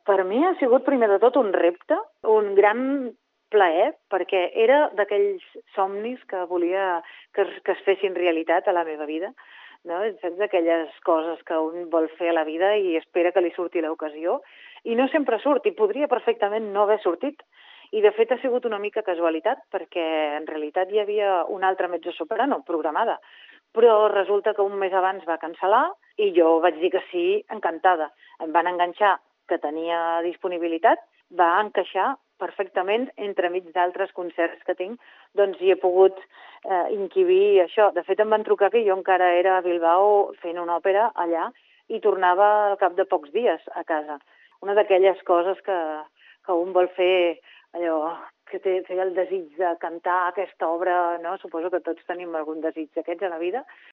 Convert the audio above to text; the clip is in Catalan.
Per mi ha sigut primer de tot un repte, un gran plaer, perquè era d'aquells somnis que volia que es fessin realitat a la meva vida, no? Saps, d'aquelles coses que un vol fer a la vida i espera que li surti l'ocasió, i no sempre surt, i podria perfectament no haver sortit. I de fet ha sigut una mica casualitat, perquè en realitat hi havia una altra mezzosoprano programada, però resulta que un mes abans va cancel·lar i jo vaig dir que sí, encantada. Em van enganxar que tenia disponibilitat, va encaixar perfectament entremig d'altres concerts que tinc, doncs hi he pogut inquibir això. De fet, em van trucar que jo encara era a Bilbao fent una òpera allà i tornava al cap de pocs dies a casa. Una d'aquelles coses que un vol fer, allò que té el desig de cantar aquesta obra, no? Suposo que tots tenim algun desig d'aquests a la vida,